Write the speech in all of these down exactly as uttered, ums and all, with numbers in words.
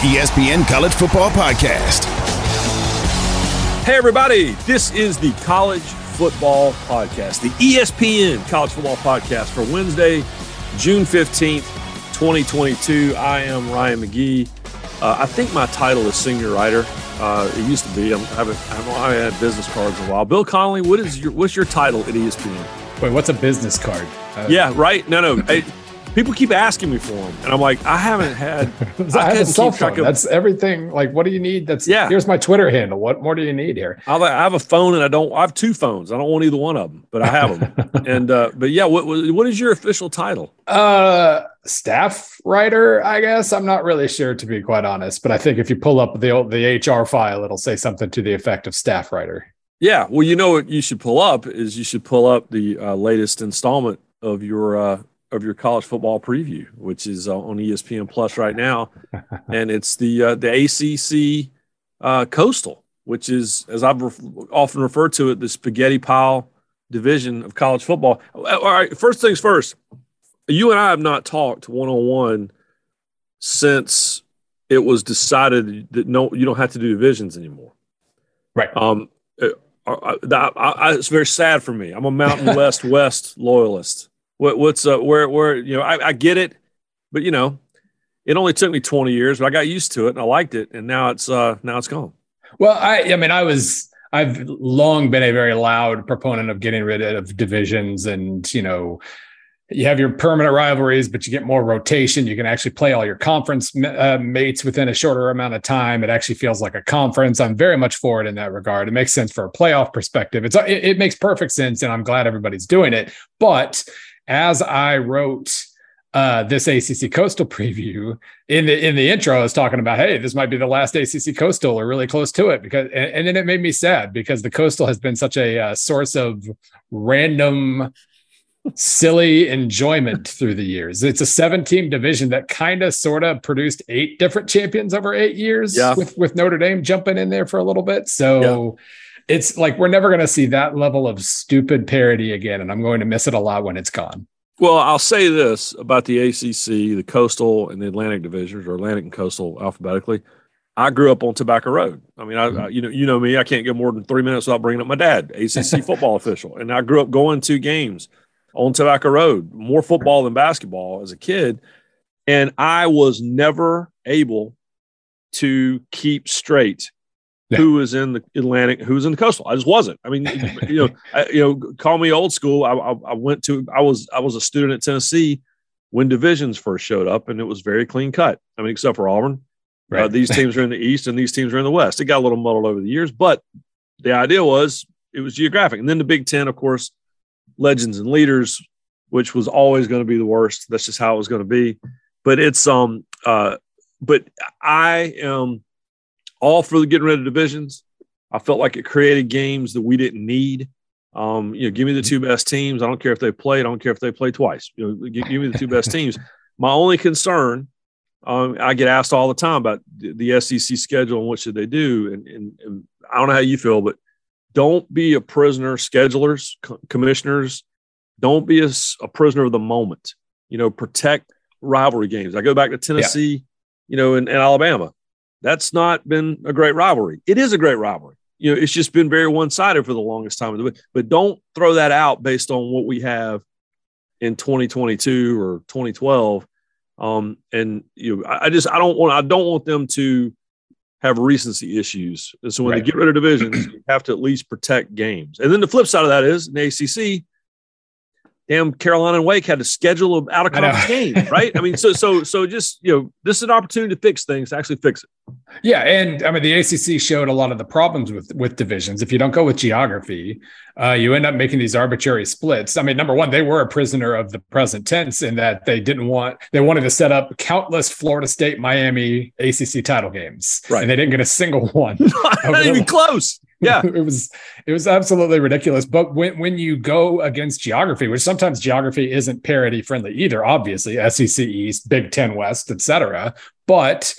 E S P N College Football Podcast. Hey, everybody. This is the College Football Podcast, the E S P N College Football Podcast for Wednesday, June fifteenth, twenty twenty-two. I am Ryan McGee. Uh, I think my title is senior writer. Uh, it used to be. I'm, I haven't, I haven't I haven't had business cards in a while. Bill Connolly, what is your what's your title at E S P N? Wait, what's a business card? Uh, yeah, right. No, no. I, people keep asking me for them, and I'm like, I haven't had. I, I have a cell phone. Of, That's everything. Like, what do you need? That's yeah. Here's my Twitter handle. What more do you need here? I have a phone, and I don't. I have two phones. I don't want either one of them, but I have them. and uh, but yeah, what what is your official title? Uh, staff writer, I guess. I'm not really sure, to be quite honest. But I think if you pull up the the H R file, it'll say something to the effect of staff writer. Yeah. Well, you know what you should pull up is you should pull up the uh, latest installment of your. Uh, of your college football preview, which is uh, on E S P N Plus right now. And it's the uh, the A C C uh, Coastal, which is, as I've ref- often referred to it, the spaghetti pile division of college football. All right, first things first, you and I have not talked one-on-one since it was decided that no, you don't have to do divisions anymore. Right. Um, it, I, I, I, it's very sad for me. I'm a Mountain West West loyalist. What, what's uh, where where you know I, I get it, but you know, it only took me twenty years, but I got used to it and I liked it, and now it's uh now it's gone. Well, I I mean I was I've long been a very loud proponent of getting rid of divisions, and you know, you have your permanent rivalries, but you get more rotation. You can actually play all your conference uh, mates within a shorter amount of time. It actually feels like a conference. I'm very much for it in that regard. It makes sense for a playoff perspective. It's it, it makes perfect sense, and I'm glad everybody's doing it, but as I wrote uh, this A C C Coastal preview, in the in the intro, I was talking about, hey, this might be the last A C C Coastal or really close to it, because and, and then it made me sad because the Coastal has been such a uh, source of random, silly enjoyment through the years. It's a seven-team division that kind of sort of produced eight different champions over eight years, yeah. with with Notre Dame jumping in there for a little bit. So. Yeah. It's like we're never going to see that level of stupid parody again, and I'm going to miss it a lot when it's gone. Well, I'll say this about the A C C, the Coastal, and the Atlantic divisions, or Atlantic and Coastal alphabetically. I grew up on Tobacco Road. I mean, I, mm-hmm. I you know you know me. I can't get more than three minutes without bringing up my dad, A C C football official, and I grew up going to games on Tobacco Road, more football than basketball as a kid, and I was never able to keep straight. Yeah. Who was in the Atlantic, who was in the Coastal. I just wasn't. I mean, you know, I, you know, call me old school. I, I, I went to, I was, I was a student at Tennessee when divisions first showed up, and it was very clean cut. I mean, except for Auburn, right. uh, these teams are in the East and these teams are in the West. It got a little muddled over the years, but the idea was it was geographic. And then the Big Ten, of course, legends and leaders, which was always going to be the worst. That's just how it was going to be. But it's, um, uh, but I am. all for the getting rid of divisions. I felt like it created games that we didn't need. Um, you know, give me the two best teams. I don't care if they play. I don't care if they play twice. You know, give, give me the two best teams. My only concern, um, I get asked all the time about the, the S E C schedule and what should they do. And, and, and I don't know how you feel, but don't be a prisoner, schedulers, co- commissioners. Don't be a, a prisoner of the moment. You know, protect rivalry games. I go back to Tennessee, yeah. you know, and, and Alabama. That's not been a great rivalry. It is a great rivalry. You know, it's just been very one-sided for the longest time. But don't throw that out based on what we have in twenty twenty-two or twenty twelve. Um, and you know, I just I don't want I don't want them to have recency issues. And so when right. they get rid of divisions, you have to at least protect games. And then the flip side of that is in the A C C. Damn, Carolina and Wake had to schedule an out of conference game, right? I mean, so so so just you know, this is an opportunity to fix things, to actually fix it. Yeah, and I mean, the A C C showed a lot of the problems with with divisions. If you don't go with geography, uh, you end up making these arbitrary splits. I mean, number one, they were a prisoner of the present tense in that they didn't want they wanted to set up countless Florida State, Miami A C C title games, right? And they didn't get a single one. Not even close. Yeah, it was it was absolutely ridiculous. But when when you go against geography, which sometimes geography isn't parity friendly either, obviously S E C East, Big Ten West, et cetera. But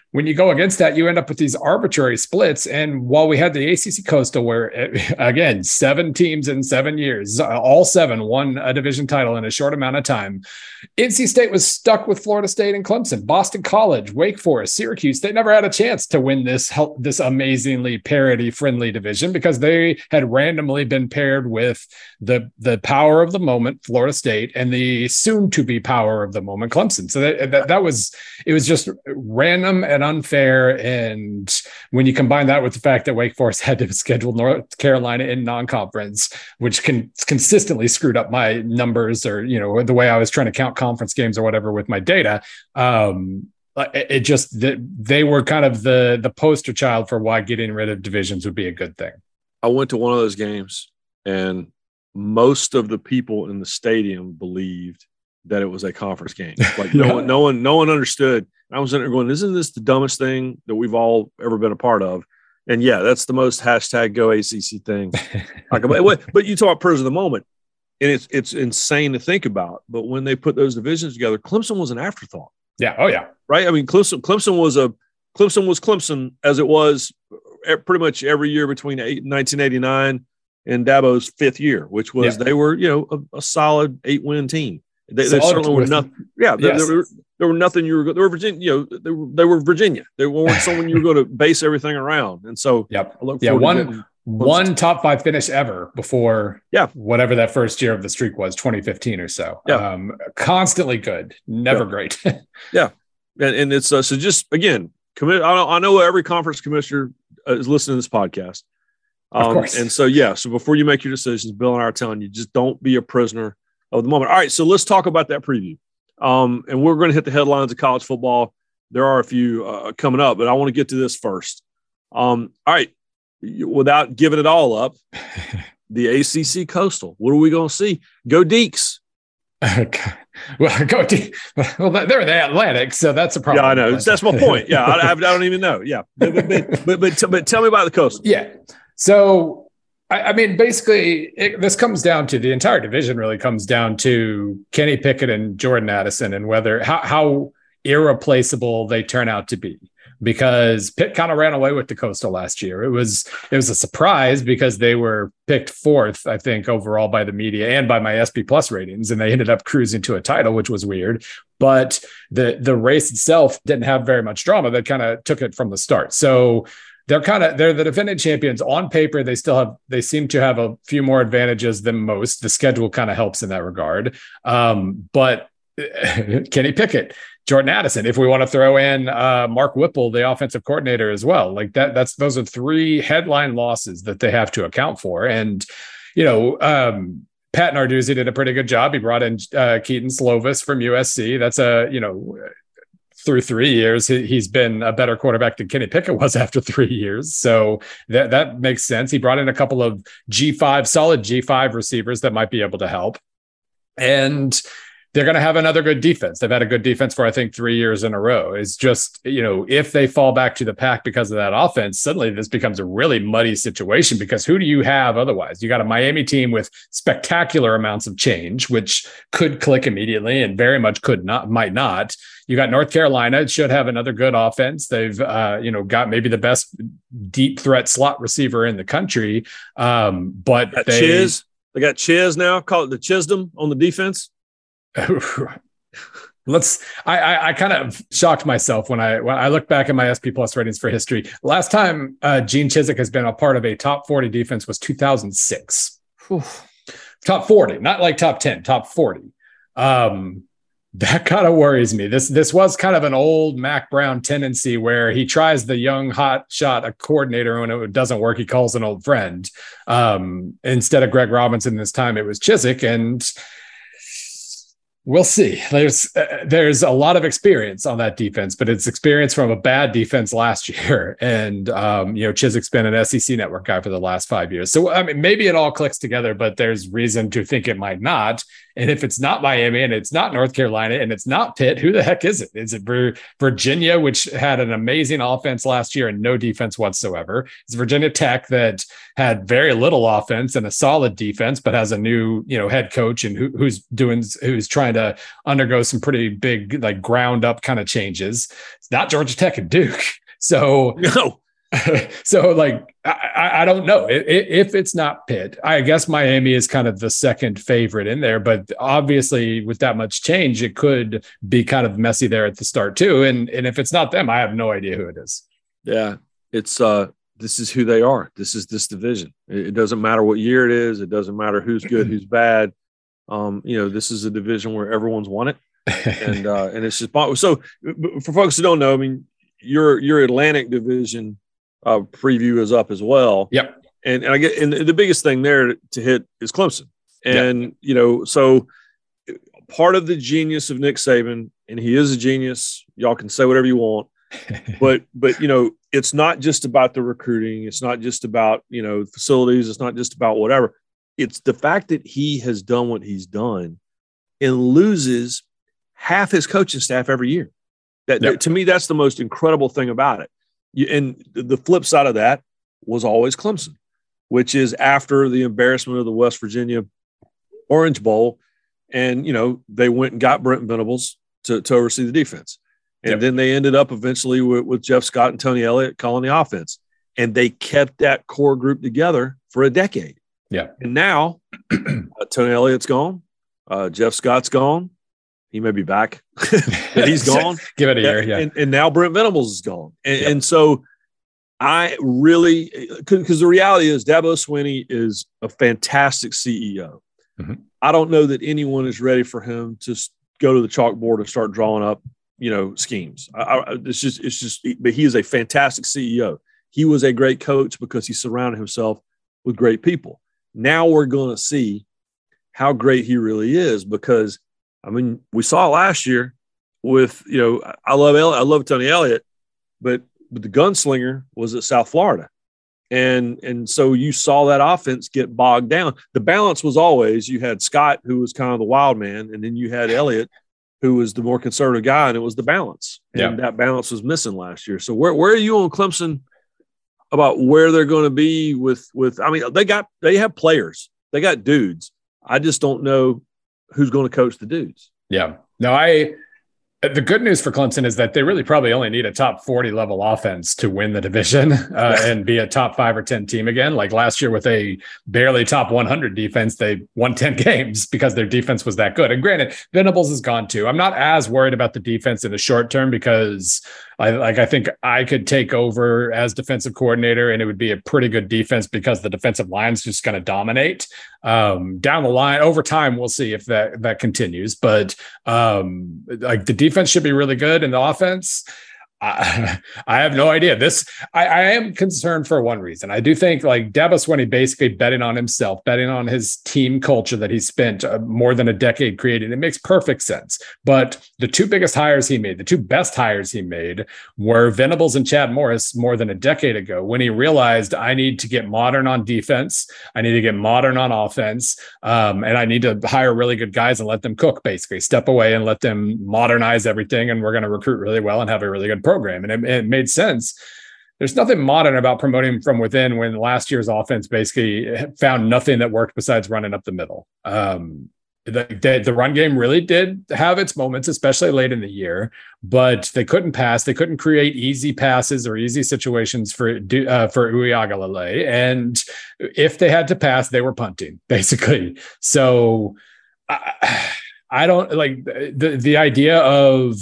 when you go against that, you end up with these arbitrary splits. And while we had the A C C Coastal, where again, seven teams in seven years, all seven won a division title in a short amount of time, N C State was stuck with Florida State and Clemson, Boston College, Wake Forest, Syracuse. They never had a chance to win this, this amazingly parity-friendly division because they had randomly been paired with the, the power of the moment, Florida State, and the soon-to-be power of the moment, Clemson. So that, that, that was, it was just random and unfair. And when you combine that with the fact that Wake Forest had to schedule North Carolina in non-conference, which can consistently screwed up my numbers or, you know, the way I was trying to count conference games or whatever with my data, um, it, it just, they were kind of the, the poster child for why getting rid of divisions would be a good thing. I went to one of those games and most of the people in the stadium believed that it was a conference game. Like no one, no one, no one understood. I was in there going, isn't this the dumbest thing that we've all ever been a part of? And yeah, that's the most hashtag go A C C thing. Like, but you talk about pros of the moment, and it's it's insane to think about. But when they put those divisions together, Clemson was an afterthought. Yeah. Oh yeah. Right. I mean, Clemson, Clemson was a Clemson was Clemson as it was pretty much every year between nineteen eighty-nine and Dabo's fifth year, which was yeah. they were you know a, a solid eight win team. They, they certainly were nothing. Yeah, yes. there, there, were, there were nothing. You were they were Virginia. You know, they were they were Virginia. They weren't someone you were going to base everything around. And so, yep. I look yeah, one one top five finish ever before. Yeah, whatever that first year of the streak was, twenty fifteen or so. Yeah, um, constantly good, never yeah. great. yeah, and, and it's uh, so just again, commit. I know, I know every conference commissioner is listening to this podcast. Um, of course. And so yeah, so before you make your decisions, Bill and I are telling you, just don't be a prisoner of the moment. All right, so let's talk about that preview. Um, and we're going to hit the headlines of college football. There are a few uh, coming up, but I want to get to this first. Um, all right, without giving it all up, the A C C Coastal. What are we going to see? Go Deacs. well, go De- well, they're the Atlantic, so that's a problem. Yeah, I know. That's my point. Yeah, I, I don't even know. Yeah, but but, but, but, but, but tell me about the Coastal. Yeah, so. I mean, basically, it, this comes down to the entire division really comes down to Kenny Pickett and Jordan Addison and whether how, how irreplaceable they turn out to be. Because Pitt kind of ran away with the Coastal last year. It was it was a surprise because they were picked fourth, I think, overall by the media and by my S P Plus ratings, and they ended up cruising to a title, which was weird. But the the race itself didn't have very much drama. That kind of took it from the start. So. They're kind of they're the defending champions on paper. They still have they seem to have a few more advantages than most. The schedule kind of helps in that regard. Um, but Kenny Pickett, Jordan Addison, if we want to throw in uh, Mark Whipple, the offensive coordinator as well, like that, that's those are three headline losses that they have to account for. And you know, um, Pat Narduzzi did a pretty good job. He brought in uh, Keaton Slovis from U S C. That's a you know. Through three years, he's been a better quarterback than Kenny Pickett was after three years. So that, that makes sense. He brought in a couple of G five, solid G five receivers that might be able to help. And they're going to have another good defense. They've had a good defense for, I think, three years in a row. It's just, you know, if they fall back to the pack because of that offense, suddenly this becomes a really muddy situation because who do you have otherwise? You got a Miami team with spectacular amounts of change, which could click immediately and very much could not, might not. You got North Carolina. It should have another good offense. They've, uh, you know, got maybe the best deep threat slot receiver in the country. Um, but got they, Chiz. They got Chiz now. Call it the Chisdom on the defense. Let's. I, I, I kind of shocked myself when I when I look back at my S P Plus ratings for history. Last time uh, Gene Chizik has been a part of a top forty defense was two thousand six. Top forty, not like top ten, top forty. Um, That kind of worries me. This this was kind of an old Mac Brown tendency where he tries the young hot shot a coordinator when it doesn't work. He calls an old friend. Um, instead of Greg Robinson this time, it was Chizik, and we'll see. There's uh, there's a lot of experience on that defense, but it's experience from a bad defense last year. And um, you know, Chizik's been an S E C network guy for the last five years. So I mean, maybe it all clicks together, but there's reason to think it might not. And if it's not Miami and it's not North Carolina and it's not Pitt, who the heck is it? Is it Virginia, which had an amazing offense last year and no defense whatsoever? It's Virginia Tech that had very little offense and a solid defense, but has a new, you know, head coach and who, who's doing, who's trying trying to undergo some pretty big, like ground up kind of changes. It's not Georgia Tech and Duke. So, no. so like, I, I don't know if it's not Pitt. I guess Miami is kind of the second favorite in there, but obviously with that much change, it could be kind of messy there at the start too. And, and if it's not them, I have no idea who it is. Yeah. It's, uh, this is who they are. This is this division. It, it doesn't matter what year it is. It doesn't matter who's good, who's bad. Um, you know, this is a division where everyone's won it. And, uh, and it's just, so for folks who don't know, I mean, your, your Atlantic division, Uh, preview is up as well. Yep. And, and I get, and the biggest thing there to hit is Clemson. And, yep. you know, so part of the genius of Nick Saban, and he is a genius, y'all can say whatever you want, but, but, you know, it's not just about the recruiting. It's not just about, you know, facilities. It's not just about whatever. It's the fact that he has done what he's done and loses half his coaching staff every year. That, yep. that to me, that's the most incredible thing about it. You, and the flip side of that was always Clemson, which is after the embarrassment of the West Virginia Orange Bowl. And, you know, they went and got Brent Venables to, to oversee the defense. And yep. then they ended up eventually with, with Jeff Scott and Tony Elliott calling the offense. And they kept that core group together for a decade. Yeah. And now uh, Tony Elliott's gone. Uh, Jeff Scott's gone. He may be back, but he's gone. Give it a year, yeah. And, and now Brent Venables is gone. And, yep. and so I really – because the reality is Dabo Swinney is a fantastic C E O. Mm-hmm. I don't know that anyone is ready for him to go to the chalkboard and start drawing up, you know, schemes. I, I, it's just – it's just – but he is a fantastic C E O. He was a great coach because he surrounded himself with great people. Now we're going to see how great he really is because – I mean, we saw last year with, you know, I love I love Tony Elliott, but, but the gunslinger was at South Florida. And, and so you saw that offense get bogged down. The balance was always you had Scott, who was kind of the wild man, and then you had Elliott, who was the more conservative guy, and it was the balance. And yeah. that balance was missing last year. So where, where are you on Clemson about where they're going to be with, with, I mean, they got, they have players, they got dudes. I just don't know who's going to coach the dudes. Yeah. No, I, the good news for Clemson is that they really probably only need a top forty level offense to win the division uh, and be a top five or ten team again. Like last year with a barely top one hundred defense, they won ten games because their defense was that good. And granted, Venables is gone too. I'm not as worried about the defense in the short term because I like, I think I could take over as defensive coordinator and it would be a pretty good defense because the defensive line's just going to dominate. Um, down the line over time, we'll see if that, that continues, but um, like the defense should be really good and the offense, I, I have no idea. This I, I am concerned for one reason. I do think like Dabo Swinney basically betting on himself, betting on his team culture that he spent uh, more than a decade creating. It makes perfect sense. But the two biggest hires he made, the two best hires he made were Venables and Chad Morris more than a decade ago when he realized I need to get modern on defense. I need to get modern on offense. Um, and I need to hire really good guys and let them cook, basically step away and let them modernize everything. And we're going to recruit really well and have a really good program. And it, it made sense. There's nothing modern about promoting from within when last year's offense basically found nothing that worked besides running up the middle. Um, the, the, the run game really did have its moments, especially late in the year, but they couldn't pass. They couldn't create easy passes or easy situations for, uh, for Uiagalelei. And if they had to pass, they were punting basically. So I, I don't like the, the idea of,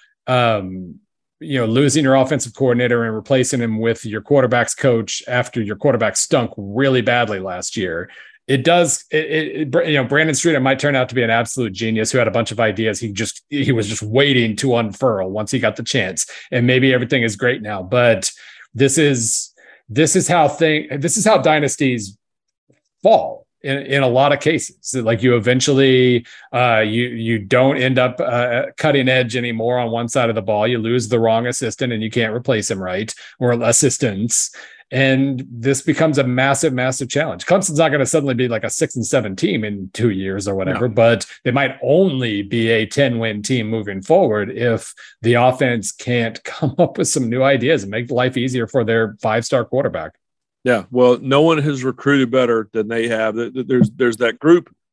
um, you know, losing your offensive coordinator and replacing him with your quarterback's coach after your quarterback stunk really badly last year. It does, it, it, you know, Brandon Streeter might turn out to be an absolute genius who had a bunch of ideas. He just, he was just waiting to unfurl once he got the chance, and maybe everything is great now, but this is, this is how thing, this is how dynasties fall. In, in a lot of cases, like you eventually, uh, you you don't end up uh, cutting edge anymore on one side of the ball. You lose the wrong assistant and you can't replace him right, or assistants. And this becomes a massive, massive challenge. Clemson's not going to suddenly be like a six and seven team in two years or whatever, no. But they might only be a ten win team moving forward if the offense can't come up with some new ideas and make life easier for their five-star quarterback. Yeah, well, no one has recruited better than they have. There's there's that group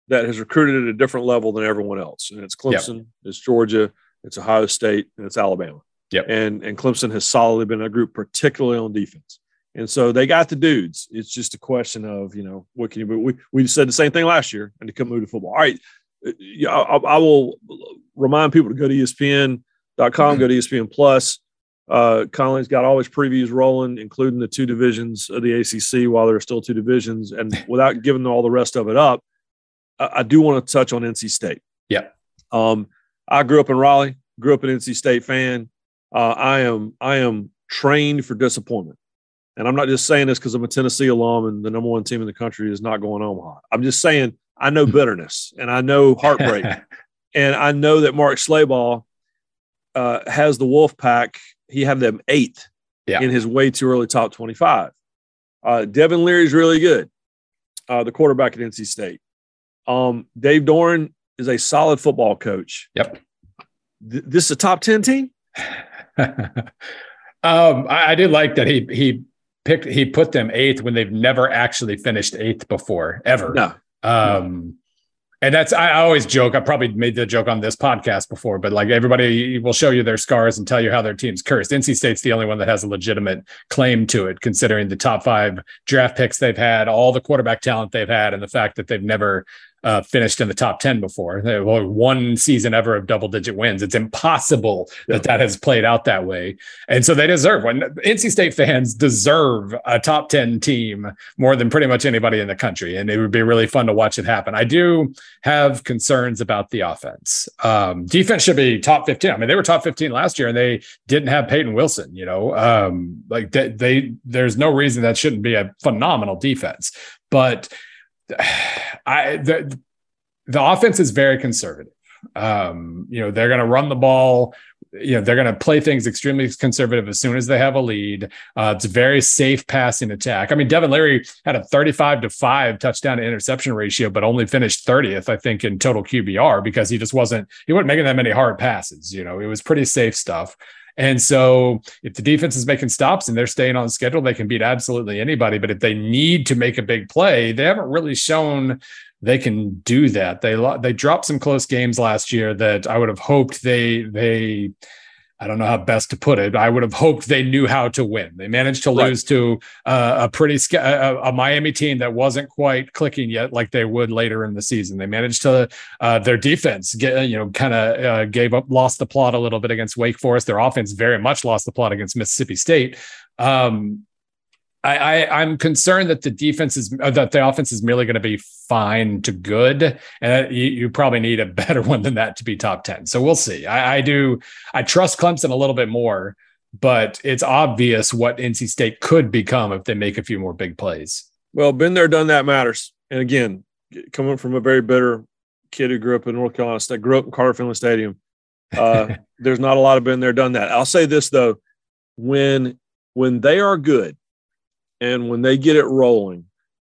that has recruited at a different level than everyone else. And it's Clemson, yep. it's Georgia, it's Ohio State, and it's Alabama. Yep. And, and Clemson has solidly been a group, particularly on defense. And so they got the dudes. It's just a question of, you know, what can you do? We, we said the same thing last year, and to come move to football. All right. I, I will remind people to go to E S P N dot com, mm-hmm. go to E S P N Plus. Uh, Conley's got all his previews rolling, including the two divisions of the A C C while there are still two divisions. And without giving all the rest of it up, I, I do want to touch on N C State. Yeah. Um, I grew up in Raleigh, grew up an N C State fan. Uh, I am I am trained for disappointment. And I'm not just saying this because I'm a Tennessee alum and the number one team in the country is not going to Omaha. I'm just saying I know bitterness and I know heartbreak. And I know that Mark Schlabach uh, has the Wolf Pack. He had them eighth yeah. in his way too early top twenty-five. Uh, Devin Leary is really good, uh, the quarterback at N C State. Um, Dave Doran is a solid football coach. Yep. Th- this is a top ten team? um, I, I did like that he he picked he put them eighth when they've never actually finished eighth before, ever. No. Um, and that's I, I always joke. I probably made the joke on this podcast before, but like everybody will show you their scars and tell you how their team's cursed. N C State's the only one that has a legitimate claim to it, considering the top five draft picks they've had, all the quarterback talent they've had, and the fact that they've never Uh, finished in the top ten before. They have one season ever of double-digit wins. It's impossible yeah. that that has played out that way. And so they deserve one. N C State fans deserve a top ten team more than pretty much anybody in the country. And it would be really fun to watch it happen. I do have concerns about the offense. Um, defense should be top fifteen. I mean, they were top fifteen last year and they didn't have Peyton Wilson, you know, um, like they, they, there's no reason that shouldn't be a phenomenal defense, but I the, the offense is very conservative. Um, you know, they're going to run the ball. You know, they're going to play things extremely conservative as soon as they have a lead. Uh, it's a very safe passing attack. I mean, Devin Leary had a thirty-five to five touchdown to interception ratio, but only finished thirtieth, I think, in total Q B R because he just wasn't, he wasn't making that many hard passes. You know, it was pretty safe stuff. And so if the defense is making stops and they're staying on schedule, they can beat absolutely anybody. But if they need to make a big play, they haven't really shown they can do that. They they dropped some close games last year that I would have hoped they they I don't know how best to put it. I would have hoped they knew how to win. They managed to right. lose to uh, a pretty a, a Miami team that wasn't quite clicking yet, like they would later in the season. They managed to uh, their defense get you know kind of uh, gave up, lost the plot a little bit against Wake Forest. Their offense very much lost the plot against Mississippi State. Um, I, I, I'm concerned that the defense is uh, that the offense is merely going to be fine to good, and you, you probably need a better one than that to be top ten. So we'll see. I, I do. I trust Clemson a little bit more, but it's obvious what N C State could become if they make a few more big plays. Well, been there, done that matters. And again, coming from a very bitter kid who grew up in North Carolina State, grew up in Carter Finley Stadium. Uh, there's not a lot of been there, done that. I'll say this though: when when they are good. And when they get it rolling,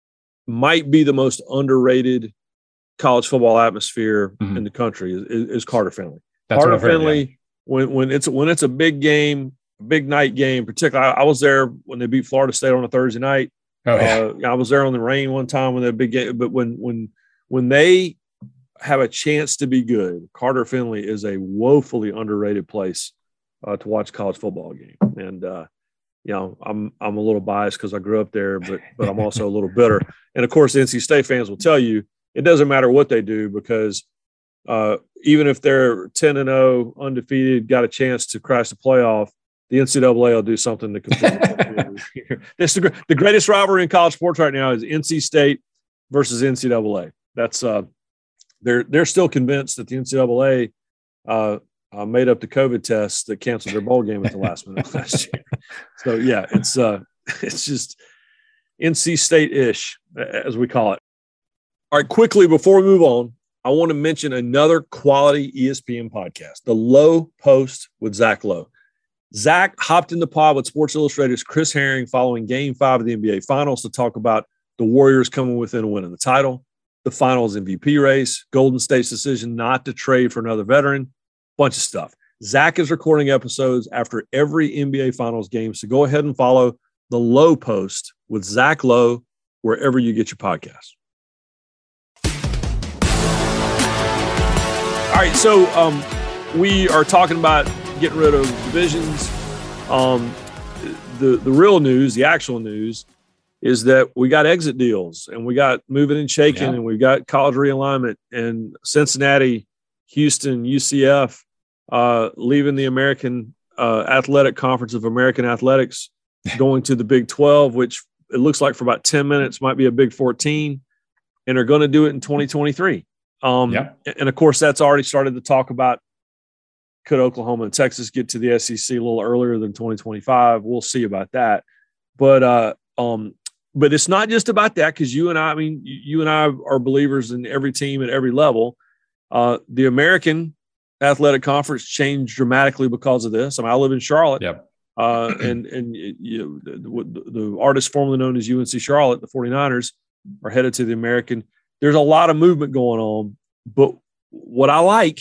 might be the most underrated college football atmosphere mm-hmm. in the country is, is Carter Finley. That's Carter Finley, heard, yeah. when when it's when it's a big game, big night game. Particularly, I, I was there when they beat Florida State on a Thursday night. Oh, yeah. uh, I was there on the rain one time when they big game. But when when when they have a chance to be good, Carter Finley is a woefully underrated place uh, to watch a college football game. And uh, you know, I'm I'm a little biased because I grew up there, but but I'm also a little bitter. And of course, N C State fans will tell you it doesn't matter what they do because uh, even if they're ten and oh, undefeated, got a chance to crash the playoff, the N C double A will do something to completely. It's the the greatest rivalry in college sports right now is N C State versus N C double A. That's uh, they're they're still convinced that the N C double A uh, uh, made up the COVID test that canceled their bowl game at the last minute last year. So yeah, it's uh, it's just N C State-ish as we call it. All right, quickly before we move on, I want to mention another quality E S P N podcast, The Low Post with Zach Lowe. Zach hopped in the pod with Sports Illustrated's Chris Herring following Game Five of the N B A Finals to talk about the Warriors coming within a win of the title, the Finals M V P race, Golden State's decision not to trade for another veteran, bunch of stuff. Zach is recording episodes after every N B A Finals game, so go ahead and follow The Low Post with Zach Lowe wherever you get your podcasts. right, so um, we are talking about getting rid of divisions. Um, the the real news, the actual news, is that we got exit deals and we got moving and shaking, yeah. and we got college realignment, and Cincinnati, Houston, U C F uh, leaving the American uh, Athletic Conference of American Athletics, going to the Big twelve, which it looks like for about ten minutes might be a Big fourteen, and are going to do it in twenty twenty-three. Um, yeah. And of course, that's already started to talk about, could Oklahoma and Texas get to the S E C a little earlier than twenty twenty-five? We'll see about that. But uh, um, but it's not just about that, because you and I, I mean, you and I are believers in every team at every level. Uh, the American Athletic Conference changed dramatically because of this. I mean, I live in Charlotte. Yep. Uh, and and you know, the, the artists formerly known as U N C Charlotte, the 49ers, are headed to the American. There's a lot of movement going on, but what I like,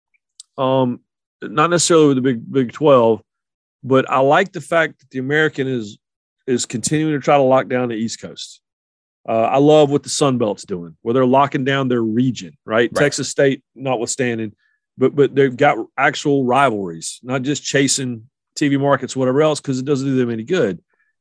um, not necessarily with the Big Big twelve, but I like the fact that the American is is continuing to try to lock down the East Coast. Uh, I love what the Sun Belt's doing, where they're locking down their region, right? right? Texas State notwithstanding, but but they've got actual rivalries, not just chasing T V markets, whatever else, because it doesn't do them any good.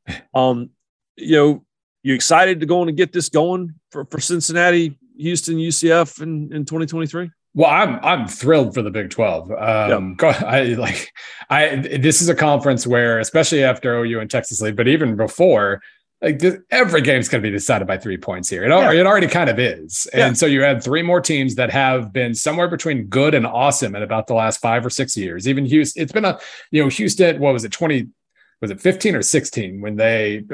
Um, you know, you excited to go on and get this going for, for Cincinnati, Houston, U C F in, in twenty twenty-three? Well, I'm I'm thrilled for the Big twelve. Um, yep. I like I. This is a conference where, especially after O U and Texas leave, but even before, like this, every game's going to be decided by three points here. It, yeah. it already kind of is, and yeah. so you had three more teams that have been somewhere between good and awesome in about the last five or six years. Even Houston, it's been a you know Houston. What was it? twenty Was it fifteen or sixteen when they?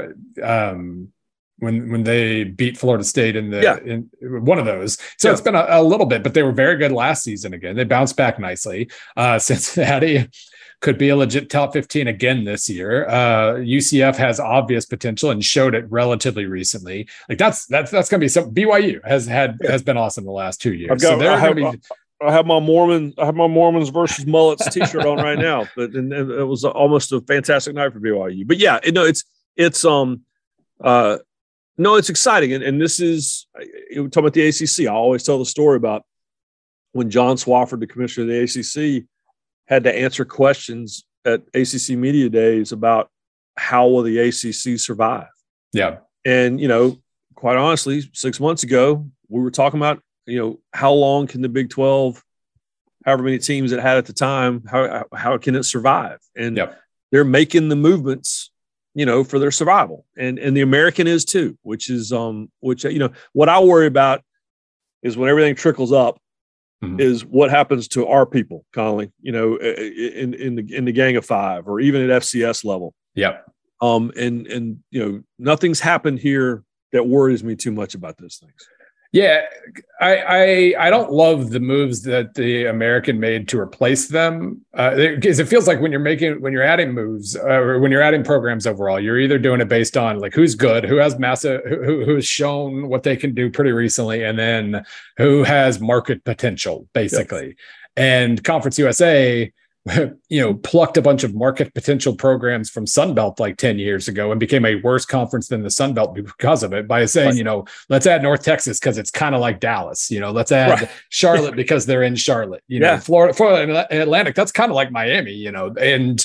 Um, when when they beat Florida State in the yeah. in one of those. So yeah. it's been a, a little bit, but they were very good last season again. They bounced back nicely. Uh, Cincinnati could be a legit top fifteen again this year. Uh, U C F has obvious potential and showed it relatively recently. Like that's that's that's going to be some. B Y U has had yeah. has been awesome the last two years. I've got, so they're I, have, be, I have my Mormon I have my Mormons versus Mullets T-shirt on right now, but and, and it was almost a fantastic night for B Y U. But yeah, you know, it's it's um uh. No, it's exciting. And, and this is, we're talking about the A C C. I always tell the story about when John Swofford, the commissioner of the A C C, had to answer questions at A C C Media Days about how will the A C C survive. Yeah. And, you know, quite honestly, six months ago, we were talking about, you know, how long can the Big twelve, however many teams it had at the time, how, how can it survive? And yep. they're making the movements, you know, for their survival. And and the American is too, which is, um, which, you know, what I worry about is when everything trickles up mm-hmm. is what happens to our people, Conley, you know, in, in the, in the Gang of Five or even at F C S level. Yeah. Um, and, and, you know, nothing's happened here that worries me too much about those things. Yeah, I, I I don't love the moves that the American made to replace them, because uh, it feels like when you're making when you're adding moves uh, or when you're adding programs overall, you're either doing it based on like who's good, who has massive, who who has shown what they can do pretty recently, and then who has market potential, basically. Yep. And Conference U S A, you know, plucked a bunch of market potential programs from Sunbelt like ten years ago and became a worse conference than the Sunbelt because of it by saying, right. you know, let's add North Texas because it's kind of like Dallas, you know, let's add right. Charlotte because they're in Charlotte, you know, yeah. Florida, Florida Atlantic, that's kind of like Miami, you know, and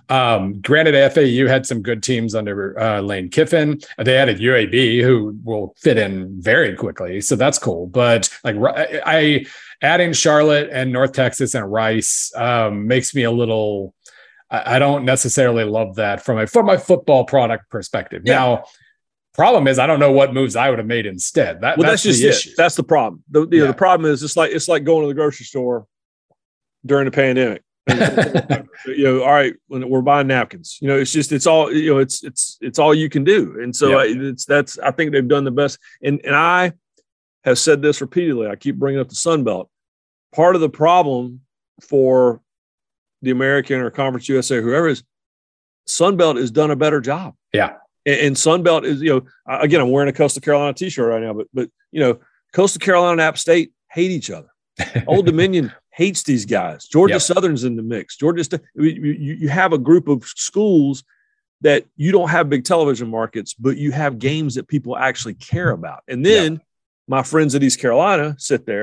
um, granted F A U had some good teams under uh, Lane Kiffin. They added U A B who will fit in very quickly. So that's cool. But like I, adding Charlotte and North Texas and Rice um, makes me a little, I, I don't necessarily love that from a, from my football product perspective. Yeah. Now, problem is I don't know what moves I would have made instead. That, well, that's, that's just the issue. It. That's the problem. The, you yeah. know, the problem is it's like, it's like going to the grocery store during the pandemic. you know, all right, when we're buying napkins, you know, it's just, it's all, you know, it's, it's, it's all you can do. And so yeah. it's, that's, I think they've done the best. And, and I have said this repeatedly. I keep bringing up the Sun Belt. Part of the problem for the American or Conference U S A, whoever is, Sun Belt has done a better job. Yeah. And, and Sun Belt is, you know, again, I'm wearing a Coastal Carolina t-shirt right now, but, but, you know, Coastal Carolina and App State hate each other. Old Dominion hates these guys. Georgia yep. Southern's in the mix. Georgia, St- you, you have a group of schools that you don't have big television markets, but you have games that people actually care about. And then yep. my friends at East Carolina sit there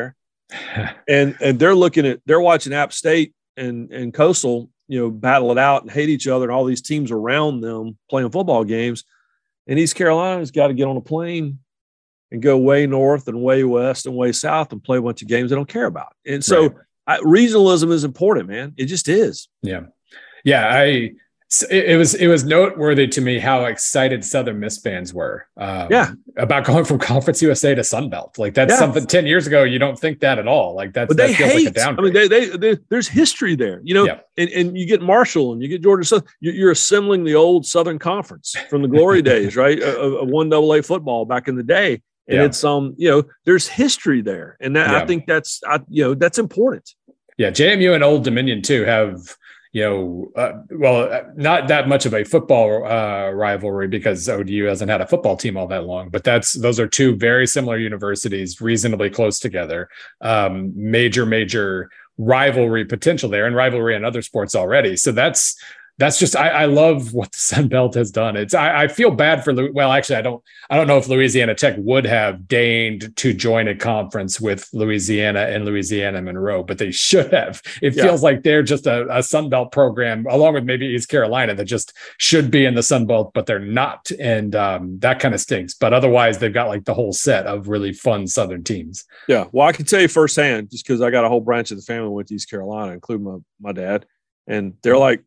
and and they're looking at they're watching App State and and Coastal, you know, battle it out and hate each other, and all these teams around them playing football games. And East Carolina's got to get on a plane and go way north and way west and way south and play a bunch of games they don't care about. And so right. I, regionalism is important, man. It just is. Yeah. Yeah. I, it, it was, it was noteworthy to me how excited Southern Miss fans were um, yeah. about going from Conference U S A to Sun Belt. Like that's yeah. something ten years ago, you don't think that at all. Like that's, but they that feels hate, like a downgrade. I mean, they, they, they, there's history there, you know, yeah. and, and you get Marshall and you get Georgia Southern. You're assembling the old Southern Conference from the glory days, right? Of, of one double A football back in the day. And yeah. it's, um, you know, there's history there. And that, yeah. I think that's, I, you know, that's important. Yeah. J M U and Old Dominion too have, you know, uh, well, not that much of a football uh, rivalry because O D U hasn't had a football team all that long, but that's, those are two very similar universities, reasonably close together. Um, major, major rivalry potential there, and rivalry in other sports already. So that's, That's just, I, I love what the Sun Belt has done. It's, I, I feel bad for, well, actually, I don't, I don't know if Louisiana Tech would have deigned to join a conference with Louisiana and Louisiana Monroe, but they should have. It yeah. feels like they're just a, a Sun Belt program, along with maybe East Carolina, that just should be in the Sun Belt, but they're not. And um, that kind of stinks. But otherwise, they've got like the whole set of really fun Southern teams. Yeah. Well, I can tell you firsthand, just because I got a whole branch of the family went to East Carolina, including my, my dad, and they're like,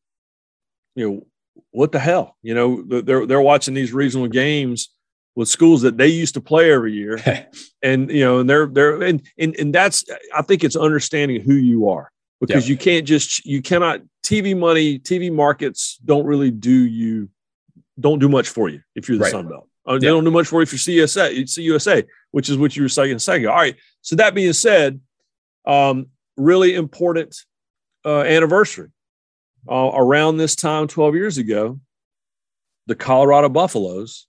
you know, what the hell? You know, they're they're watching these regional games with schools that they used to play every year, and you know, and they're they're and and and that's, I think it's understanding who you are, because yep. you can't just you cannot T V money, T V markets don't really do you don't do much for you if you're the right. Sun Belt. Uh, yep. They don't do much for you if you're C U S A, C U S A, which is what you were saying a second ago. All right. So that being said, um, really important uh, anniversary. Uh, around this time, twelve years ago, the Colorado Buffaloes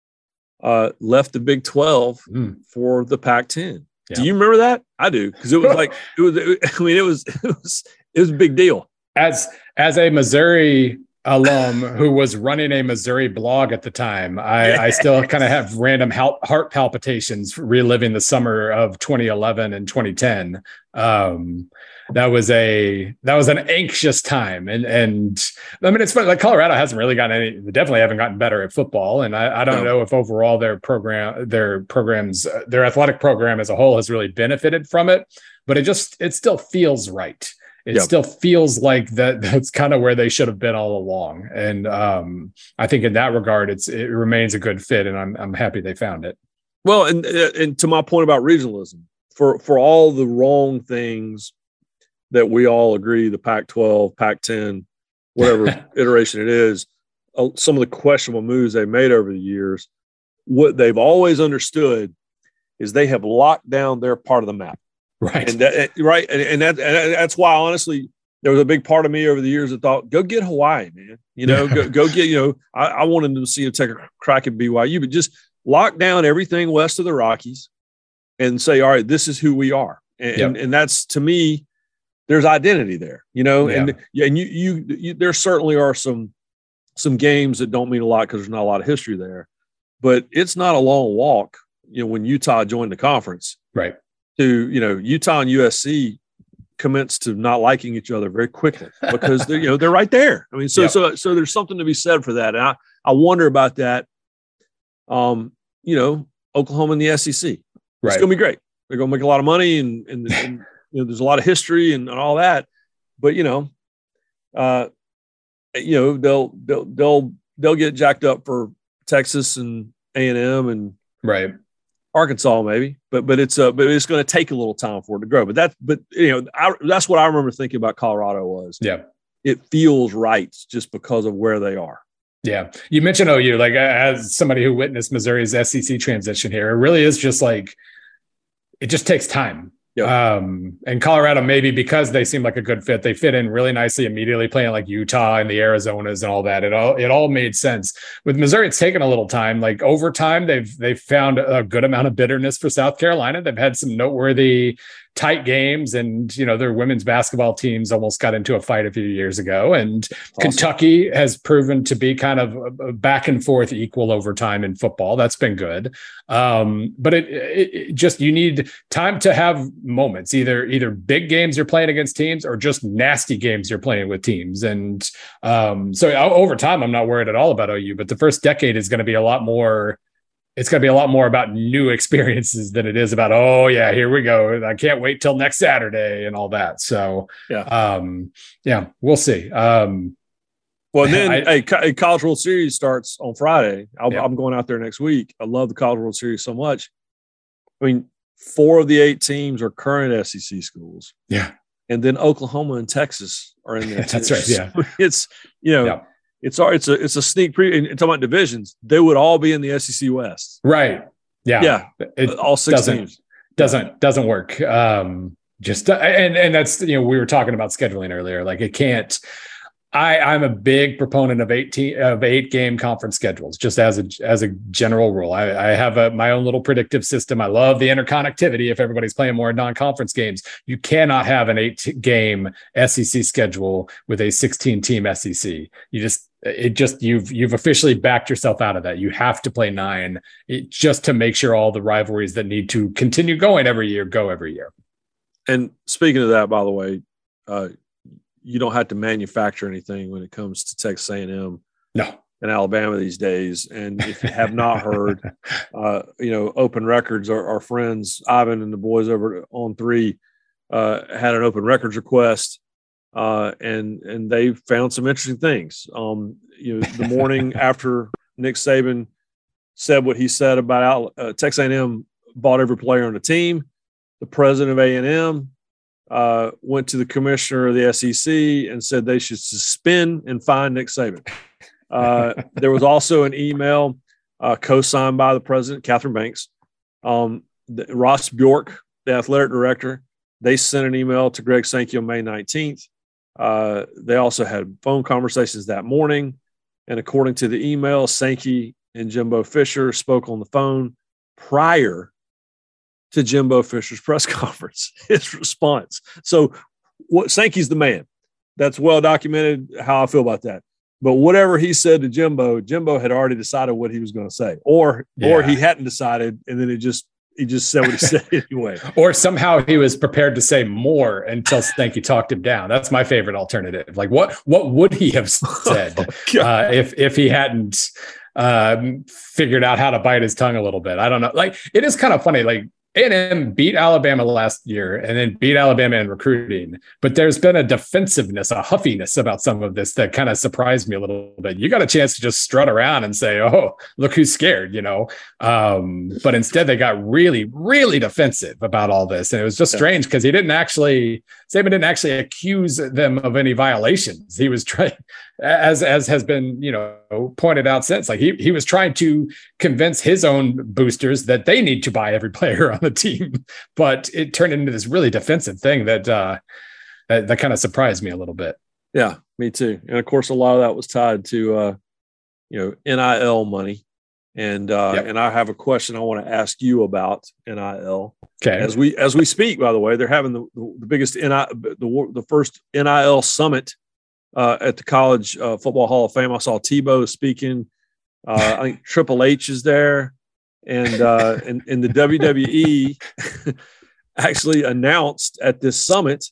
uh, left the Big twelve mm. for the Pac ten. Yeah. Do you remember that? I do, because it was like it was. It, I mean, it was it was it was a big deal. As as a Missouri alum who was running a Missouri blog at the time, I, yeah. I still kind of have random heart palpitations reliving the summer of twenty eleven and twenty ten. Um, that was a that was an anxious time, and and I mean, it's funny, like Colorado hasn't really gotten any. They definitely haven't gotten better at football, and I, I don't no. know if overall their program, their programs, their athletic program as a whole has really benefited from it. But it just it still feels right. It yep. still feels like that that's kind of where they should have been all along. And um, I think in that regard, it's it remains a good fit, and I'm I'm happy they found it. Well, and and to my point about regionalism, for for all the wrong things that we all agree, the Pac twelve, Pac ten, whatever iteration it is, uh, some of the questionable moves they've made over the years, what they've always understood is they have locked down their part of the map. Right. And that, right. And, and, that, and that's why, honestly, there was a big part of me over the years that thought, go get Hawaii, man. You know, go, go get, you know, I, I wanted to see him take a crack at B Y U, but just lock down everything west of the Rockies and say, all right, this is who we are. And, yep. and, and that's, to me, there's identity there, you know, yeah. and, and you, you, you, there certainly are some, some games that don't mean a lot because there's not a lot of history there, but it's not a long walk, you know, when Utah joined the conference. Right. To, you know, Utah and U S C commenced to not liking each other very quickly because they're, you know, they're right there. I mean, so, yeah. so, so there's something to be said for that. And I, I wonder about that. Um, you know, Oklahoma and the S E C, right. It's going to be great. They're going to make a lot of money and, and, and you know, there's a lot of history and, and all that, but you know, uh, you know, they'll, they'll, they'll, they'll get jacked up for Texas and A and M and right. Arkansas maybe, but, but it's uh but it's going to take a little time for it to grow. But that, but you know, I, that's what I remember thinking about Colorado was, yeah, it feels right just because of where they are. Yeah. You mentioned O U, like as somebody who witnessed Missouri's S E C transition here, it really is just like, it just takes time. Yep. Um, and Colorado, maybe because they seem like a good fit, they fit in really nicely immediately, playing like Utah and the Arizonas and all that. It all it all made sense. With Missouri, it's taken a little time. Like over time, they've they've found a good amount of bitterness for South Carolina. They've had some noteworthy tight games. And, you know, their women's basketball teams almost got into a fight a few years ago. And awesome. Kentucky has proven to be kind of a back and forth equal over time in football. That's been good. Um, but it, it, it just, you need time to have moments, either, either big games you're playing against teams or just nasty games you're playing with teams. And um, so over time, I'm not worried at all about O U, but the first decade is going to be a lot more It's going to be a lot more about new experiences than it is about, oh yeah, here we go. I can't wait till next Saturday and all that. So yeah, um, yeah, we'll see. Um, well, and then I, a, a College World Series starts on Friday. I'll, yeah. I'm going out there next week. I love the College World Series so much. I mean, four of the eight teams are current S E C schools. Yeah. And then Oklahoma and Texas are in there. That's right. Yeah. It's, you know, yeah. It's it's a it's a sneak preview. And talking about divisions, they would all be in the S E C West, right? Yeah, yeah. It all six doesn't, teams doesn't doesn't work. Um, just and and that's, you know, we were talking about scheduling earlier. Like it can't. I I'm a big proponent of eighteen of eight game conference schedules, just as a as a general rule. I, I have a, my own little predictive system. I love the interconnectivity. If everybody's playing more non-conference games, you cannot have an eight game S E C schedule with a sixteen team S E C. You just it just you've you've officially backed yourself out of that. You have to play nine it, just to make sure all the rivalries that need to continue going every year go every year. And speaking of that, by the way, uh, you don't have to manufacture anything when it comes to Texas A and M no. and Alabama these days. And if you have not heard, uh, you know, Open Records, our, our friends, Ivan and the boys over on three uh, had an Open Records request uh, and, and they found some interesting things. Um, you know, the morning after Nick Saban said what he said about uh, Texas A and M bought every player on the team, the president of A and M uh, went to the commissioner of the S E C and said they should suspend and fine Nick Saban. Uh, there was also an email uh, co-signed by the president, Catherine Banks. Um, the, Ross Bjork, the athletic director, they sent an email to Greg Sankey on May nineteenth. Uh, they also had phone conversations that morning. And according to the email, Sankey and Jimbo Fisher spoke on the phone prior to Jimbo Fisher's press conference, his response. So what Sankey's the man. That's well documented how I feel about that. But whatever he said to Jimbo, Jimbo had already decided what he was going to say, or yeah. or he hadn't decided, and then it just he just said what he said anyway. Or somehow he was prepared to say more until Sankey talked him down. That's my favorite alternative. Like what what would he have said oh, uh, if if he hadn't uh, figured out how to bite his tongue a little bit? I don't know. Like it is kind of funny. Like A and M beat Alabama last year and then beat Alabama in recruiting. But there's been a defensiveness, a huffiness about some of this that kind of surprised me a little bit. You got a chance to just strut around and say, oh, look who's scared, you know. Um, but instead they got really, really defensive about all this. And it was just strange because he didn't actually, Saban didn't actually accuse them of any violations. He was trying, as as has been, you know, pointed out since, like he he was trying to convince his own boosters that they need to buy every player on the team, but it turned into this really defensive thing that uh, that, that kind of surprised me a little bit. Yeah, me too. And of course, a lot of that was tied to uh, you know N I L money, and uh, yep. and I have a question I want to ask you about N I L. Okay, as we as we speak, by the way, they're having the the biggest N I the the first N I L summit uh, at the College uh, Football Hall of Fame. I saw Tebow speaking. Uh, I think Triple H is there. And, uh, and and the W W E actually announced at this summit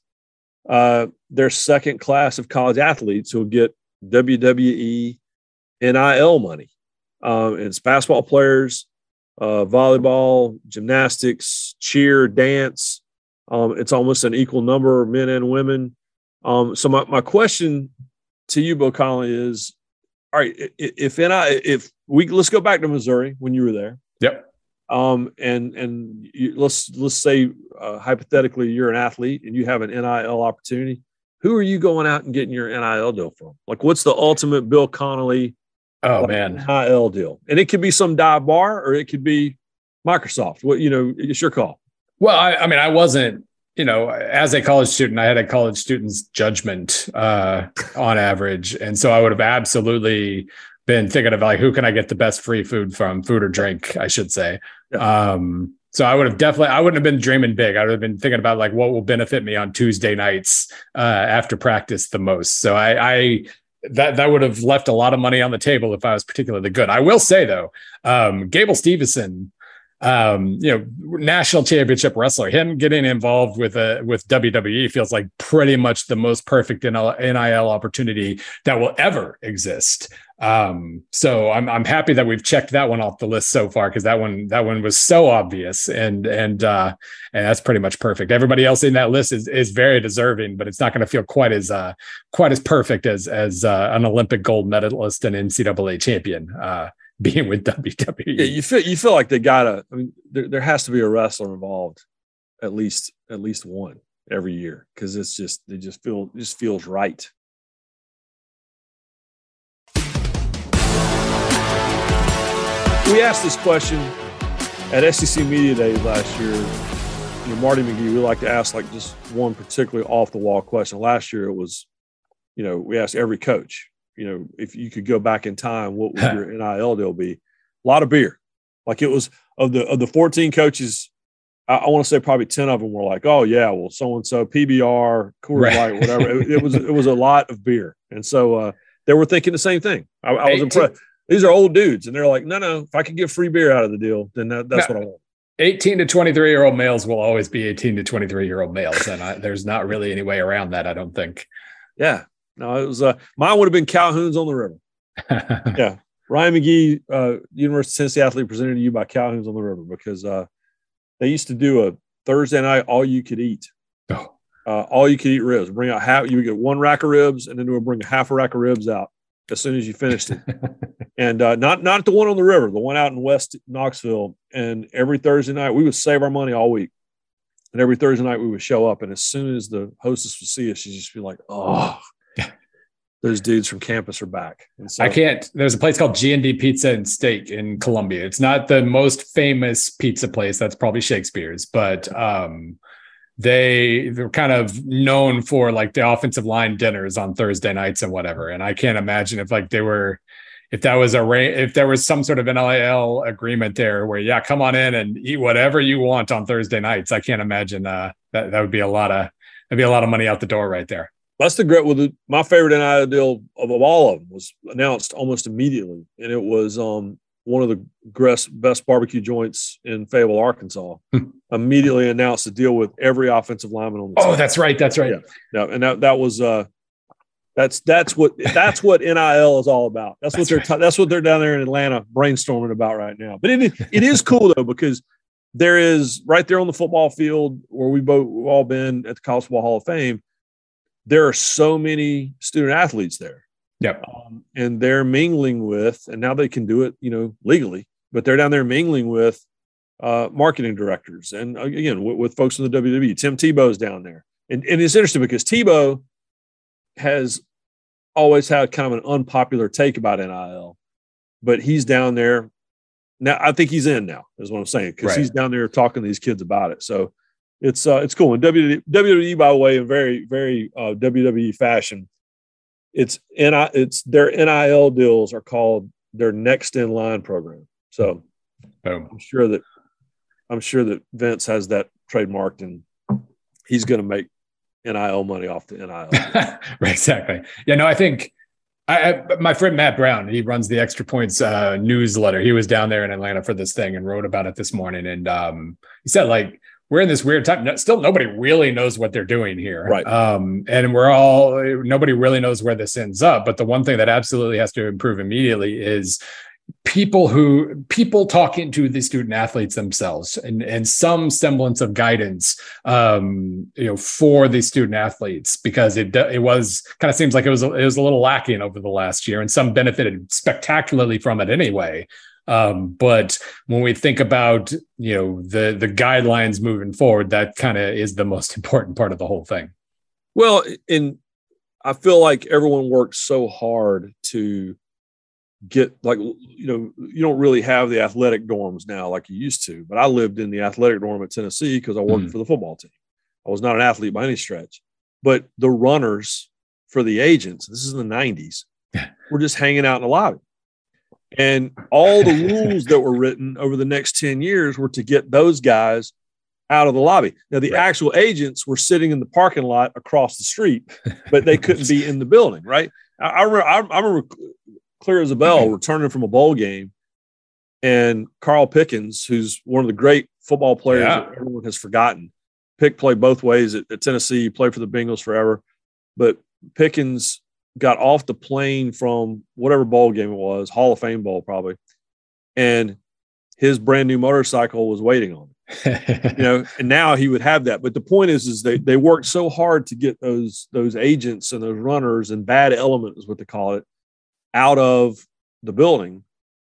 uh, their second class of college athletes who will get W W E N I L money. Um, it's basketball players, uh, volleyball, gymnastics, cheer, dance. Um, it's almost an equal number of men and women. Um, so my, my question to you, Bo Connolly, is, all right, if N I if we let's go back to Missouri when you were there. Yep. Um, and and you, let's let's say uh, hypothetically you're an athlete and you have an N I L opportunity. Who are you going out and getting your N I L deal from? Like, what's the ultimate Bill Connolly? Oh like, man, N I L deal, and it could be some dive bar or it could be Microsoft. What you know, it's your call. Well, I, I mean, I wasn't. You know, as a college student, I had a college student's judgment uh, on average, and so I would have absolutely been thinking of like, who can I get the best free food from, food or drink, I should say. Yeah. Um, So I would have definitely, I wouldn't have been dreaming big. I would have been thinking about like what will benefit me on Tuesday nights uh, after practice the most. So I, I, that, that would have left a lot of money on the table if I was particularly good. I will say though, um, Gable Steveson, um, you know, national championship wrestler, him getting involved with a, with W W E feels like pretty much the most perfect N I L opportunity that will ever exist. Um, so I'm, I'm happy that we've checked that one off the list so far. Cause that one, that one was so obvious and, and, uh, and that's pretty much perfect. Everybody else in that list is, is very deserving, but it's not going to feel quite as, uh, quite as perfect as, as, uh, an Olympic gold medalist and N C double A champion, uh, being with W W E. Yeah, you feel, you feel like they gotta, I mean, there, there has to be a wrestler involved at least, at least one every year. Cause it's just, they just feel, it just feels right. We asked this question at S E C Media Days last year. You know, Marty McGee, we like to ask like just one particularly off the wall question. Last year it was, you know, we asked every coach, you know, if you could go back in time, what would your N I L deal be? A lot of beer. Like it was of the of the fourteen coaches, I, I want to say probably ten of them were like, oh yeah, well, so and so, P B R, Coors Light, right. whatever. It, it was it was a lot of beer. And so uh, they were thinking the same thing. I, I was impressed. These are old dudes, and they're like, no, no, if I could get free beer out of the deal, then that, that's no, what I want. eighteen to twenty-three year old males will always be eighteen to twenty-three year old males. And I, there's not really any way around that, I don't think. Yeah. No, it was, uh, mine would have been Calhoun's on the River. Yeah. Ryan McGee, uh, University of Tennessee athlete, presented to you by Calhoun's on the River because uh, they used to do a Thursday night all you could eat. Oh. Uh, all you could eat ribs. Bring out half, you would get one rack of ribs, and then they would bring a half a rack of ribs out as soon as you finished it. And uh, not not the one on the river, the one out in West Knoxville. And every Thursday night, we would save our money all week. And every Thursday night, we would show up. And as soon as the hostess would see us, she'd just be like, oh, those dudes from campus are back. And so, I can't. There's a place called G and D Pizza and Steak in Columbia. It's not the most famous pizza place. That's probably Shakespeare's. But um, they, they're kind of known for like the offensive line dinners on Thursday nights and whatever. And I can't imagine if like they were – If that was a if there was some sort of N I L agreement there where, yeah, come on in and eat whatever you want on Thursday nights, I can't imagine uh, that that would be a lot of that'd be a lot of money out the door right there. That's the great. Well, the, my favorite N I L deal of, of all of them was announced almost immediately, and it was um, one of the best barbecue joints in Fayetteville, Arkansas. Immediately announced a deal with every offensive lineman on the team. Oh, that's right, that's right. Yeah, yeah, and that that was. Uh, That's that's what that's what N I L is all about. That's, that's what they're right. that's what they're down there in Atlanta brainstorming about right now. But it it is cool though, because there is right there on the football field where we both we've all been at the College Football Hall of Fame. There are so many student athletes there. Yep. Um, and they're mingling with, and now they can do it, you know, legally, but they're down there mingling with uh, marketing directors and again with, with folks in the W W E. Tim Tebow's down there, and and it's interesting because Tebow has always had kind of an unpopular take about N I L, but he's down there now. I think he's in now is what I'm saying. Cause right. he's down there talking to these kids about it. So it's, uh, it's cool. And W W E, by the way, in very, very uh, W W E fashion, it's N I it's their N I L deals are called their next in line program. So Boom. I'm sure that, I'm sure that Vince has that trademarked and he's going to make N I L money off the N I L. Right, exactly. Yeah, no, I think I, I, my friend Matt Brown, he runs the Extra Points uh, newsletter. He was down there in Atlanta for this thing and wrote about it this morning. And um, he said, like, we're in this weird time. No, still, nobody really knows what they're doing here. Right. Um, and we're all, nobody really knows where this ends up. But the one thing that absolutely has to improve immediately is people who people talking to the student athletes themselves and, and some semblance of guidance, um, you know, for the student athletes, because it, it was kind of seems like it was, it was a little lacking over the last year and some benefited spectacularly from it anyway. Um, but when we think about, you know, the, the guidelines moving forward, that kind of is the most important part of the whole thing. Well, and I feel like everyone worked so hard to get, like, you know, you don't really have the athletic dorms now like you used to, but I lived in the athletic dorm at Tennessee because I worked mm. for the football team. I was not an athlete by any stretch, but the runners for the agents, this is in the nineties, were just hanging out in the lobby. And all the rules that were written over the next ten years were to get those guys out of the lobby. Now, the right. actual agents were sitting in the parking lot across the street, but they couldn't be in the building, right? I, I, remember, I, I remember clear as a bell returning from a bowl game, and Carl Pickens, who's one of the great football players yeah. that everyone has forgotten. Pick played both ways at, at Tennessee, played for the Bengals forever. But Pickens got off the plane from whatever bowl game it was, Hall of Fame bowl probably, and his brand new motorcycle was waiting on him. You know, and now he would have that. But the point is, is they they worked so hard to get those those agents and those runners and bad element is what they call it out of the building.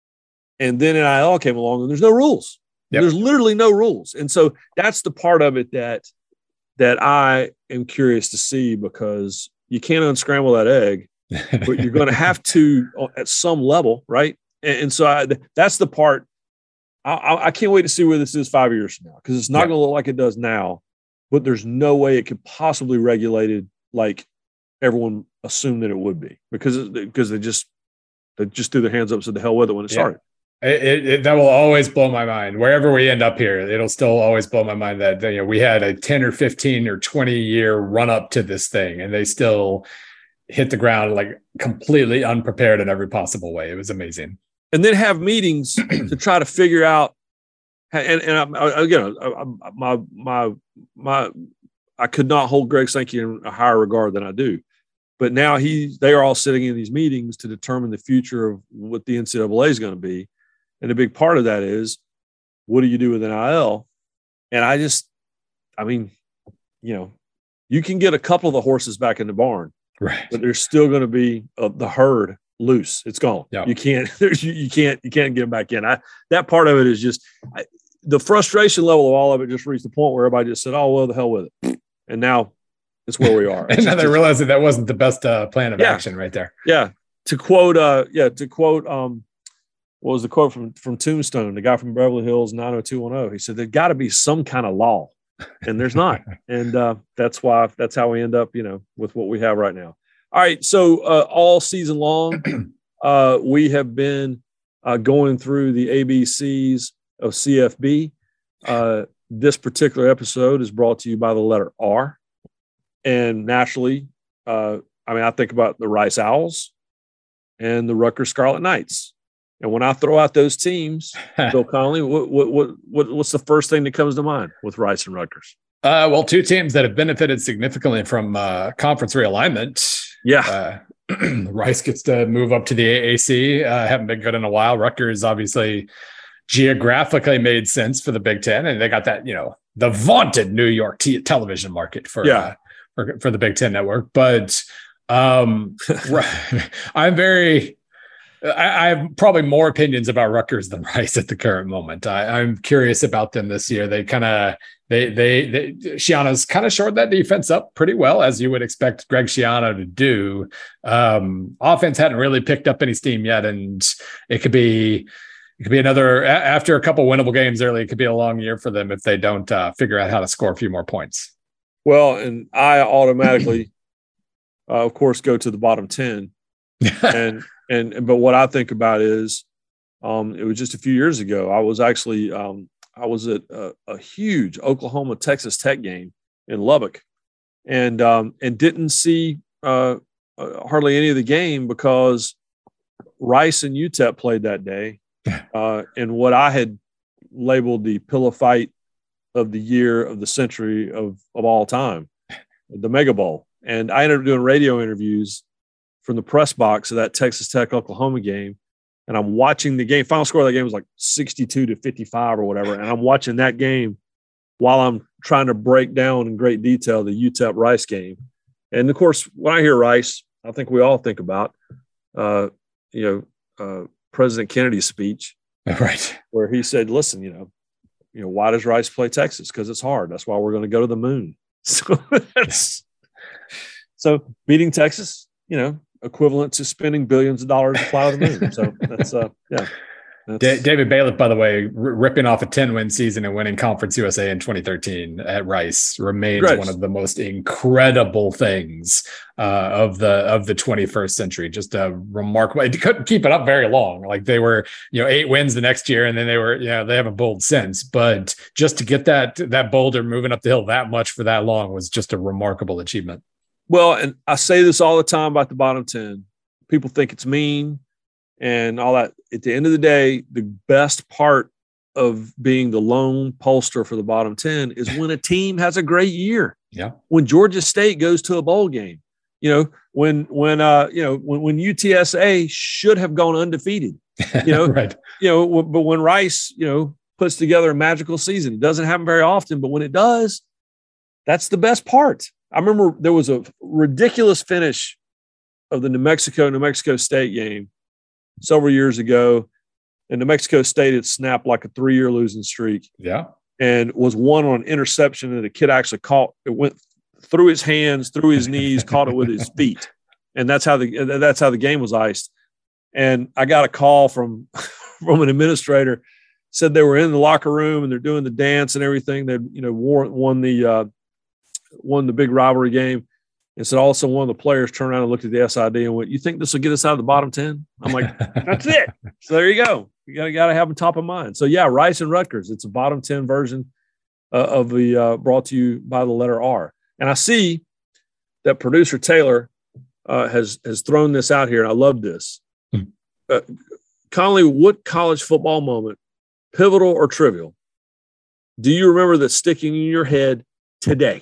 And then N I L came along and there's no rules. Yep. There's literally no rules. And so that's the part of it that that I am curious to see, because you can't unscramble that egg, but you're going to have to at some level, right? And, and so I, that's the part. I, I can't wait to see where this is five years from now, because it's not yeah. going to look like it does now, but there's no way it could possibly regulated like everyone assumed that it would be, because because they just they just threw their hands up, said the hell with it when it yeah. started. It, it, it, that will always blow my mind. Wherever we end up here, it'll still always blow my mind that, you know, we had a ten or fifteen or twenty year run up to this thing, and they still hit the ground like completely unprepared in every possible way. It was amazing. And then have meetings to try to figure out. And, and I, again, I, my my my, I could not hold Greg Sankey in a higher regard than I do. But now he, they are all sitting in these meetings to determine the future of what the N C double A is going to be. And a big part of that is, what do you do with N I L? And I just, I mean, you know, you can get a couple of the horses back in the barn, right? But there's still going to be a, the herd loose. It's gone. Yeah. You can't, there's, you, you can't, you can't get them back in. I, that part of it is just I, the frustration level of all of it just reached the point where everybody just said, oh, well, the hell with it. And now it's where we are. And now they realize that that wasn't the best uh, plan of yeah. action right there. Yeah. To quote, uh, yeah, to quote, um, what was the quote from, from Tombstone, the guy from Beverly Hills nine oh two one oh? He said, there's got to be some kind of law, and there's not. And uh, that's why, that's how we end up, you know, with what we have right now. All right. So uh, all season long, uh, we have been uh, going through the A B Cs of C F B. Uh, this particular episode is brought to you by the letter R. And naturally, uh, I mean, I think about the Rice Owls and the Rutgers Scarlet Knights. And when I throw out those teams, Bill Connolly, what, what, what, what, what's the first thing that comes to mind with Rice and Rutgers? Uh, well, two teams that have benefited significantly from uh, conference realignment. Yeah. Uh, Rice gets to move up to the A A C. Uh, haven't been good in a while. Rutgers obviously geographically made sense for the Big Ten, and they got that, you know, the vaunted New York t- television market for, yeah. uh, for for the Big Ten network. But um, I'm very. I, I have probably more opinions about Rutgers than Rice at the current moment. I, I'm curious about them this year. They kind of, they, they, they, Schiano's kind of shored that defense up pretty well, as you would expect Greg Schiano to do. Um, offense hadn't really picked up any steam yet, and it could be, it could be another, after a couple winnable games early, it could be a long year for them if they don't uh, figure out how to score a few more points. Well, and I automatically, uh, of course, go to the bottom ten. and, and, but what I think about is, um, it was just a few years ago. I was actually, um, I was at a, a huge Oklahoma Texas Tech game in Lubbock, and, um, and didn't see, uh, uh, hardly any of the game because Rice and U T E P played that day. Uh, and what I had labeled the pillow fight of the year, of the century, of, of all time, the Mega Bowl. And I ended up doing radio interviews from the press box of that Texas Tech Oklahoma game. And I'm watching the game. Final score of that game was like sixty-two to fifty-five or whatever. And I'm watching that game while I'm trying to break down in great detail the U T E P Rice game. And of course, when I hear Rice, I think we all think about, uh, you know, uh, President Kennedy's speech, right, where he said, listen, you know, you know, why does Rice play Texas? Because it's hard. That's why we're going to go to the moon. So that's, so beating Texas, you know, equivalent to spending billions of dollars to fly to the moon. So that's, uh, yeah. D- David Bailiff, by the way, r- ripping off a ten-win season and winning Conference U S A in twenty thirteen at Rice remains Great. one of the most incredible things uh, of the of the twenty-first century. Just a remarkable. They couldn't keep it up very long. Like they were, you know, eight wins the next year, and then they were, you know, they haven't bowled since. But just to get that that boulder moving up the hill that much for that long was just a remarkable achievement. Well, and I say this all the time about the bottom ten. People think it's mean and all that. At the end of the day, the best part of being the lone pollster for the bottom ten is when a team has a great year. Yeah. When Georgia State goes to a bowl game, you know, when, when, uh, you know, when, when U T S A should have gone undefeated, you know, right. you know, but when Rice, you know, puts together a magical season, it doesn't happen very often, but when it does, that's the best part. I remember there was a ridiculous finish of the New Mexico, New Mexico State game several years ago, and New Mexico State had snapped like a three-year losing streak. Yeah. And was won on an interception that a kid actually caught. It went through his hands, through his knees, caught it with his feet. And that's how the that's how the game was iced. And I got a call from, from an administrator, said they were in the locker room and they're doing the dance and everything. They, you know, won, won the uh, won the big rivalry game. And said also one of the players turned around and looked at the S I D and went, "You think this will get us out of the bottom ten?" I'm like, "That's it." So there you go. You got got to have them top of mind. So yeah, Rice and Rutgers. It's a bottom ten version uh, of the uh, brought to you by the letter R. And I see that producer Taylor uh, has has thrown this out here, and I love this. Hmm. Uh, Conley, what college football moment, pivotal or trivial, do you remember that's sticking in your head today?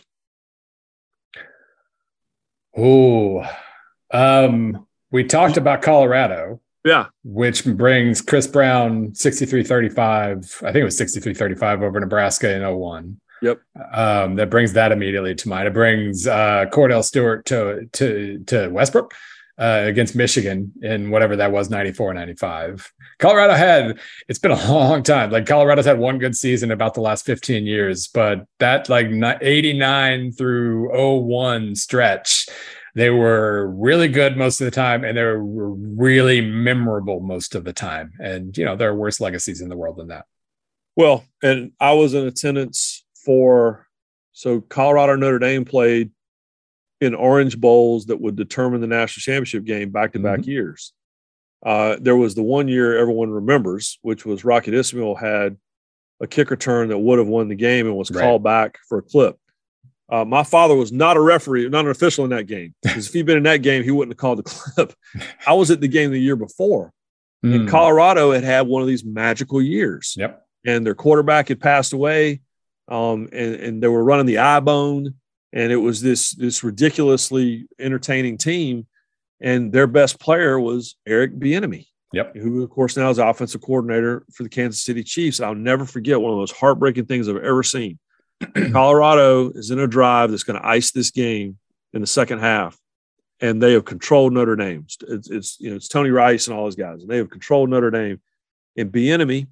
Oh, um, we talked about Colorado. Yeah. Which brings Chris Brown sixty-three thirty-five. I think it was sixty-three thirty-five over Nebraska in oh one. Yep. Um, that brings that immediately to mind. It brings uh, Cordell Stewart to to to Westbrook uh, against Michigan in whatever that was, ninety-four ninety-five. Colorado had, it's been a long time. Like Colorado's had one good season about the last fifteen years, but that like eighty-nine through oh one stretch, they were really good most of the time, and they were really memorable most of the time. And, you know, there are worse legacies in the world than that. Well, and I was in attendance for, so Colorado Notre Dame played in Orange Bowls that would determine the national championship game back-to-back mm-hmm. years. Uh, there was the one year everyone remembers, which was Rocket Ismail had a kick return that would have won the game and was right. called back for a clip. Uh, my father was not a referee, not an official in that game, because if he'd been in that game, he wouldn't have called the clip. I was at the game the year before, mm. and Colorado had had one of these magical years. Yep. And their quarterback had passed away, um, and, and they were running the I-bone, and it was this this ridiculously entertaining team. And their best player was Eric Bieniemy, yep. who, of course, now is the offensive coordinator for the Kansas City Chiefs. I'll never forget one of the most heartbreaking things I've ever seen. Colorado is in a drive that's going to ice this game in the second half, and they have controlled Notre Dame. It's, it's you know it's Tony Rice and all those guys, and they have controlled Notre Dame. And Bieniemy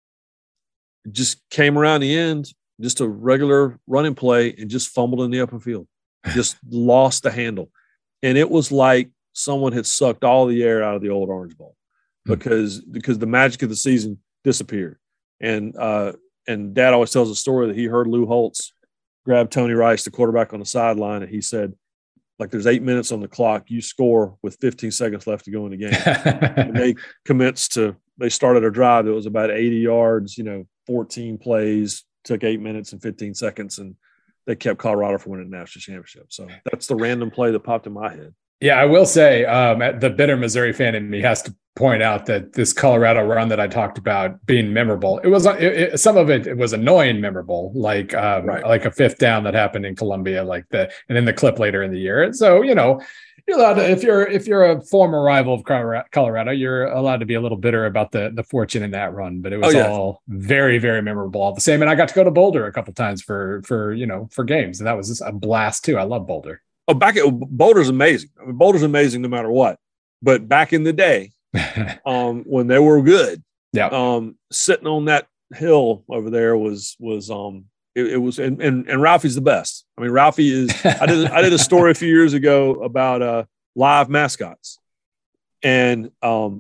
just came around the end, just a regular running play, and just fumbled in the open field, just lost the handle, and it was like someone had sucked all the air out of the old Orange Bowl because mm-hmm. because the magic of the season disappeared. And uh, and Dad always tells a story that he heard Lou Holtz grab Tony Rice, the quarterback, on the sideline, and he said, like, there's eight minutes on the clock. You score with fifteen seconds left to go in the game. And they commenced to – they started a drive that was about eighty yards, you know, fourteen plays, took eight minutes and fifteen seconds, and they kept Colorado from winning the national championship. So that's the random play that popped in my head. Yeah, I will say um, the bitter Missouri fan in me has to point out that this Colorado run that I talked about being memorable, it was it, it, some of it, it was annoying memorable, like um, right. like a fifth down that happened in Columbia, like the and then the clip later in the year. And so, you know, you're allowed to, if you're if you're a former rival of Colorado, you're allowed to be a little bitter about the the fortune in that run. But it was oh, yeah. all very, very memorable, all the same. And I got to go to Boulder a couple times for for you know for games, and that was just a blast too. I love Boulder. Oh, back at Boulder's amazing. I mean, Boulder's amazing no matter what. But back in the day, um, when they were good, yeah, um, sitting on that hill over there was was um, it, it was and, and and Ralphie's the best. I mean, Ralphie is. I did I did a story a few years ago about uh, live mascots, and um,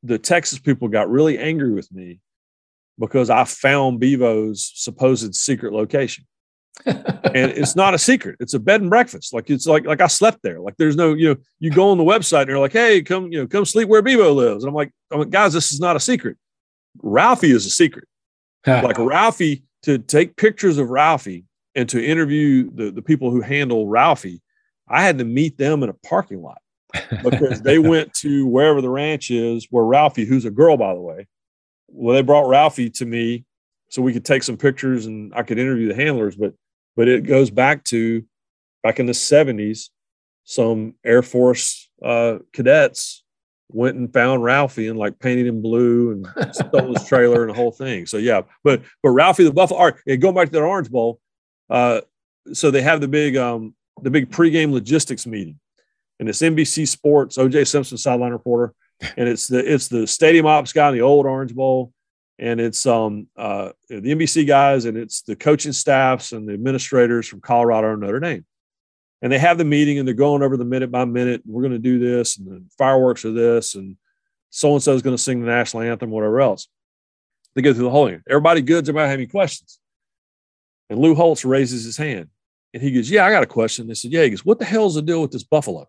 the Texas people got really angry with me because I found Bevo's supposed secret location. And it's not a secret. It's a bed and breakfast. Like it's like like I slept there. Like there's no, you know, you go on the website and they're like, hey, come, you know, come sleep where Bevo lives. And I'm like, I'm like, guys, this is not a secret. Ralphie is a secret. Like Ralphie, to take pictures of Ralphie and to interview the, the people who handle Ralphie, I had to meet them in a parking lot because they went to wherever the ranch is where Ralphie, who's a girl, by the way, well, they brought Ralphie to me so we could take some pictures and I could interview the handlers. But But it goes back to back in the seventies, some Air Force uh, cadets went and found Ralphie and like painted him blue and stole his trailer and the whole thing. So, yeah, but but Ralphie the Buffalo, all right, yeah, going back to that Orange Bowl. Uh, so they have the big um, the big pregame logistics meeting, and it's N B C Sports, O J Simpson, sideline reporter, and it's the it's the stadium ops guy in the old Orange Bowl. And it's um, uh, the N B C guys, and it's the coaching staffs and the administrators from Colorado and Notre Dame. And they have the meeting, and they're going over the minute by minute. We're going to do this, and the fireworks are this, and so-and-so is going to sing the national anthem, whatever else. They go through the whole thing. Everybody good? Does everybody have any questions? And Lou Holtz raises his hand, and he goes, yeah, I got a question. They said, yeah. He goes, what the hell's the deal with this buffalo?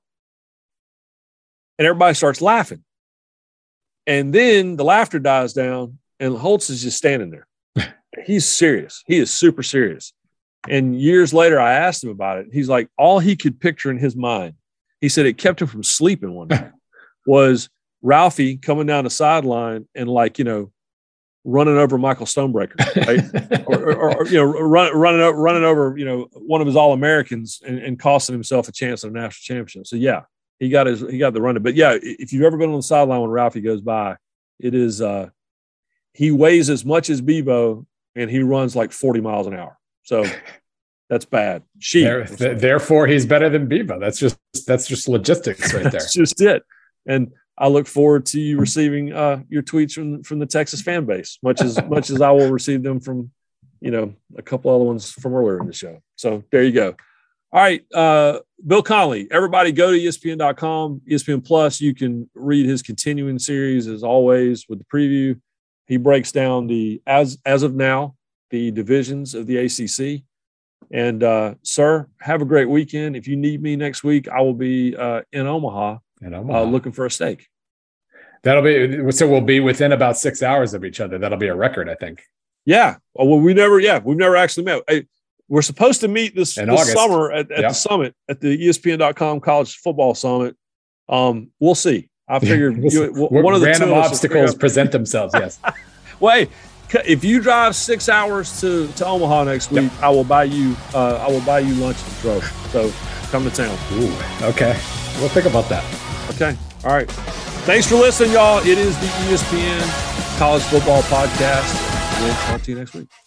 And everybody starts laughing. And then the laughter dies down, and Holtz is just standing there. He's serious. He is super serious. And years later, I asked him about it. He's like, all he could picture in his mind, he said it kept him from sleeping one night, was Ralphie coming down the sideline and like, you know, running over Michael Stonebreaker, right? or, or, or, you know, run, running over, running over, you know, one of his All-Americans and, and costing himself a chance at a national championship. So yeah, he got his, he got the run. But yeah, if you've ever been on the sideline when Ralphie goes by, it is, uh, he weighs as much as Bevo and he runs like forty miles an hour. So that's bad. She, there, th- therefore he's better than Bevo. That's just, that's just logistics right there. That's just it. And I look forward to you receiving uh, your tweets from, from the Texas fan base, much as much as I will receive them from, you know, a couple other ones from earlier in the show. So there you go. All right, uh, Bill Connelly. Everybody go to E S P N dot com, E S P N Plus. You can read his continuing series as always with the preview. He breaks down the as as of now the divisions of the A C C. And uh, sir, have a great weekend. If you need me next week, I will be uh, in Omaha. Uh, looking for a steak. That'll be so. We'll be within about six hours of each other. That'll be a record, I think. Yeah. Well, we never. Yeah, we've never actually met. I, we're supposed to meet this, this summer at, at yep. the summit at the E S P N dot com College Football Summit. Um, we'll see. I figured you, one of the random obstacles present themselves. Yes. Wait, if you drive six hours to, to Omaha next week, yep. I will buy you. Uh, I will buy you lunch and throw. So come to town. Ooh. Okay. We'll think about that. Okay. All right. Thanks for listening, y'all. It is the E S P N College Football Podcast. We'll talk to you next week.